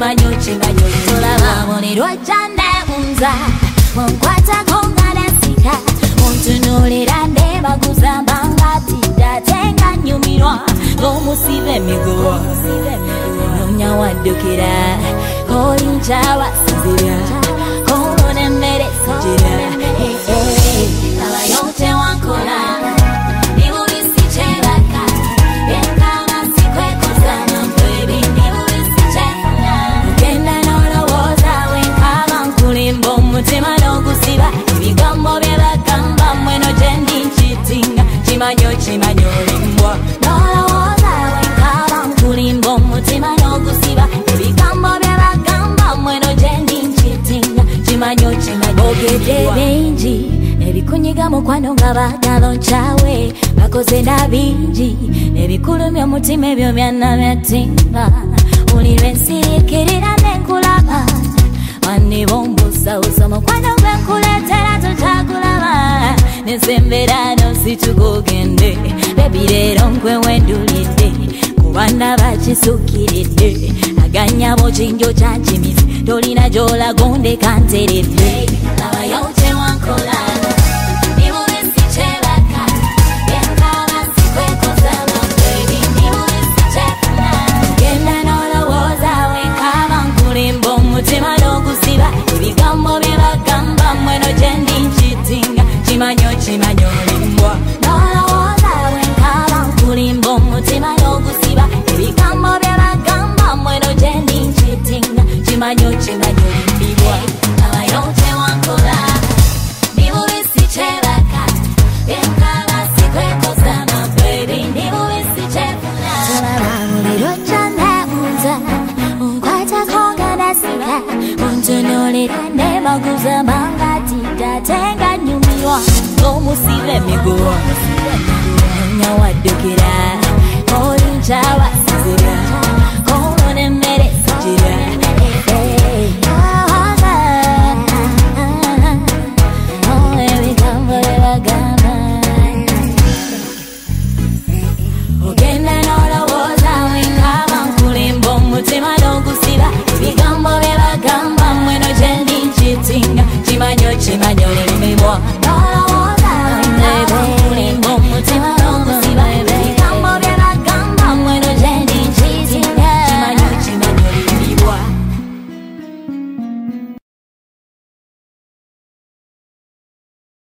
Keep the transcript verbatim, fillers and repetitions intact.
chimanyo chimanyo tolaba monero jande unza monkwata kongana sika montunulira ndeba kuzambanga tida tenga nyumirwa gomusibe migo nonya wadukira kolinja wasizira komone mere sijira hey hey abayote wankola nibulisi chebaka yenkama sikweko sana baby nibulisi chebaka genda nolowoza wenkama nkulimbo mutima nokusiba ibigambo byebagamba mweno jendi nchitinga chimanyo chimanyo limbwa nolowoza wenkama nkulimbo mutima nokusiba ibigambo byebagamba mweno jendi nchitinga chimanyo chimanyo ogede benji ebikunyiga mukwano nga bagalo nchawe bakoze nabingi ebikulumya omutima ebyo byana byatimba ulirwe nsirikirira nenkulaba wanibombusa usa mukwano gwenkuletera totakulaba nesembera nositugogende bebi lero nkwe wendulidde kubana bakisukiridde aganyabo kinjo kyankimizi tolina gyolagonde kanteredde abayote wankola mutima nokusiba ibigambo byebagamba mweno jendi nchitinga chimanyo chimanyo limbwa nolowoza wenkaba nkulimbo mutima nokusiba ibigambo byebagamba mweno jendi nchitinga chimanyo chimanyo limbwa abayote wankola nibubisi chebaka yenkaba sikwekosama baby nibubisi chebaka tulababuliro chanda unza unkwata kongana sika untunulira ndeba kuzambanga tida tenga nyumirwa gomusibe migo nonya wadukira olinja wasizira